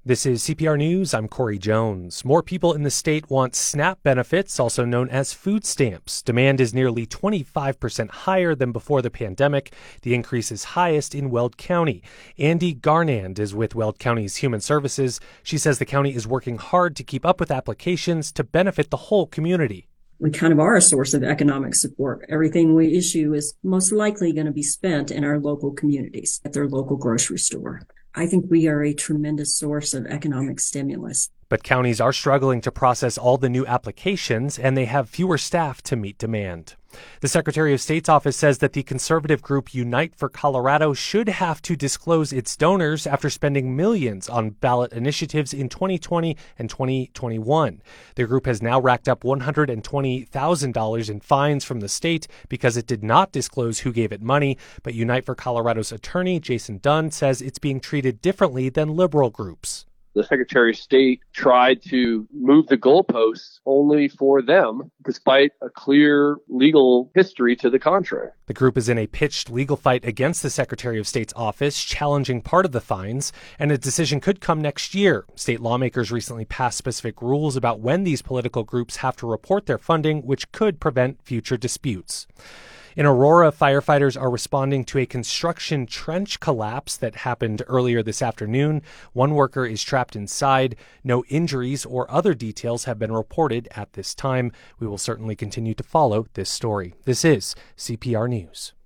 This is CPR News. I'm Corey Jones. More people in the state want SNAP benefits, also known as food stamps. Demand is nearly 25% higher than before the pandemic. The increase is highest in Weld County. Andy Garnand is with Weld County's Human Services. She says the county is working hard to keep up with applications to benefit the whole community. We kind of are a source of economic support. Everything we issue is most likely going to be spent in our local communities, at their local grocery store. I think we are a tremendous source of economic stimulus. But counties are struggling to process all the new applications, and they have fewer staff to meet demand. The Secretary of State's office says that the conservative group Unite for Colorado should have to disclose its donors after spending millions on ballot initiatives in 2020 and 2021. The group has now racked up $120,000 in fines from the state because it did not disclose who gave it money. But Unite for Colorado's attorney, Jason Dunn, says it's being treated differently than liberal groups. The Secretary of State tried to move the goalposts only for them, despite a clear legal history to the contrary. The group is in a pitched legal fight against the Secretary of State's office, challenging part of the fines, and a decision could come next year. State lawmakers recently passed specific rules about when these political groups have to report their funding, which could prevent future disputes. In Aurora, firefighters are responding to a construction trench collapse that happened earlier this afternoon. One worker is trapped inside. No injuries or other details have been reported at this time. We will certainly continue to follow this story. This is CPR News.